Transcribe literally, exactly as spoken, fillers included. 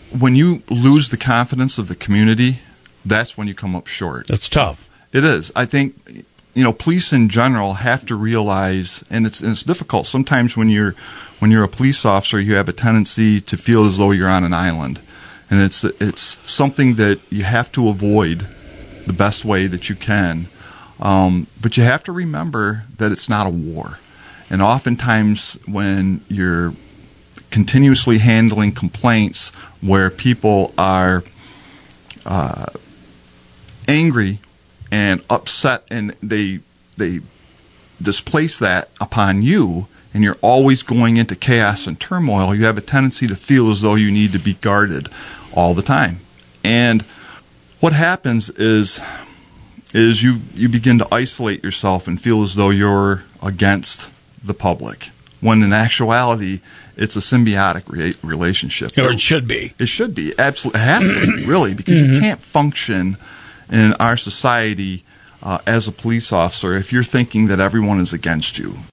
when you lose the confidence of the community, that's when you come up short. That's tough. It is. I think, you know, police in general have to realize, and it's and it's difficult sometimes when you're when you're a police officer, you have a tendency to feel as though you're on an island, and it's it's something that you have to avoid the best way that you can. Um, but you have to remember that it's not a war, and oftentimes when you're continuously handling complaints where people are uh, angry and upset, and they they displace that upon you, and you're always going into chaos and turmoil, you have a tendency to feel as though you need to be guarded all the time. And what happens is is you, you begin to isolate yourself and feel as though you're against the public, when in actuality it's a symbiotic re- relationship. Or it should be. It should be. Absolutely. It has to be, really, because mm-hmm. you can't function in our society uh, as a police officer if you're thinking that everyone is against you.